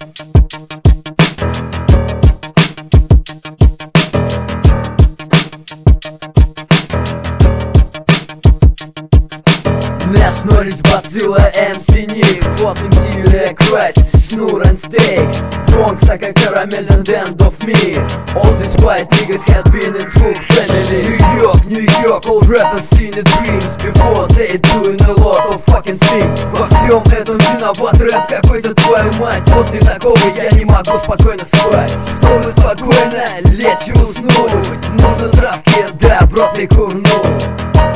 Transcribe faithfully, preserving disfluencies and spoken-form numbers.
Nationalist bacilla эм си Nick восемь тире Christ, Snur and Steak Bronx like a caramel and end of me. All these white niggas had been in true family. New York, New York, all rappers seen the dreams before they doing a lot of fucking things. Во всем этом виноват рэп какой-то, твою мать. После такого я не могу спокойно спать. Чтобы спокойно лечь и уснуть, нужно травки, да, брат, не курнуть.